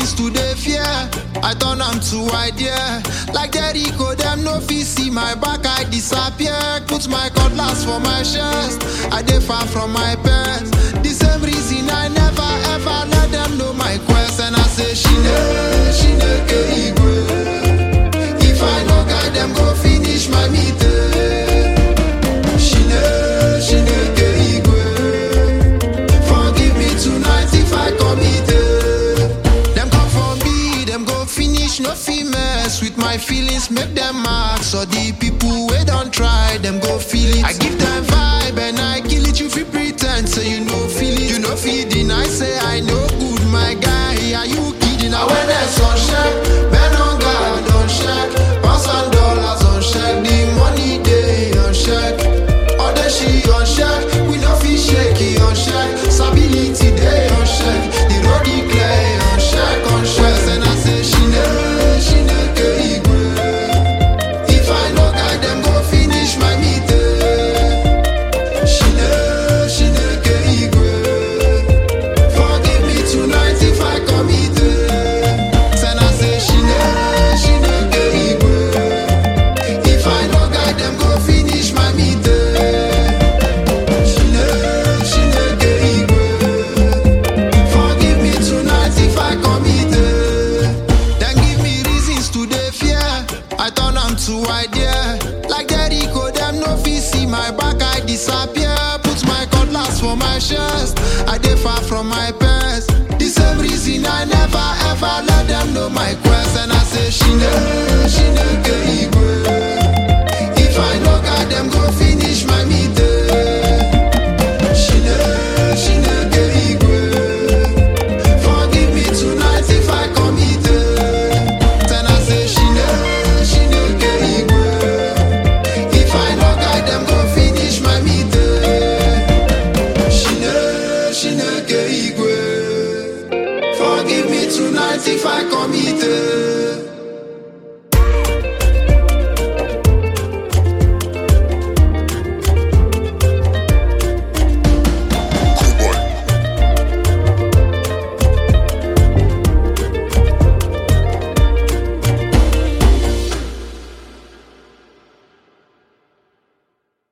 reasons to dey fear. I turn am to idea. Like Jericho, them no fit see my back, I disappear. Put my cutlass for my chest, I dey far from my pets. The same reason I never ever let them know my quest. And I say, Shineke Igwe. If I no guide them, go finish my meeting. Shineke Igwe. Forgive me tonight if I committed. Them come for me, them go finish, no fit mess with my feelings, make them mad. So the people we don't try, them go feel it. I give them vibe and I kill it. You feel pretend, so you know feel it. You know feeding, I say I know good, my guy. Are you kidding? Now when there's sunshine, men on God don't check. Pounds and dollars on check, the money they on check. All the she on check, we no fit shaky on check. Stability they on check, the road declare on check, on check. And I say Shineke Igwe. If I no guide them, go finish my meeting. Shineke Igwe. Forgive me tonight if I committed. And I say Shineke Igwe. If I no guide them, go finish my meeting. Shineke Igwe. Forgive me tonight if I committed. Then give me reasons to dey fear. I turn am to idea. Like Jericho, them no fit see my back, I disappear. Put my cutlass for my chest, I dey far from my pets. The same reason I never ever let them know my quest. And I say Shineke Igwe. If I no guide them, go finish my meeting. Shineke Igwe. Forgive me tonight if I committed. Then I say Shineke Igwe. If I no guide them, go finish my meeting. Shineke Igwe. Forgive me tonight if I committed.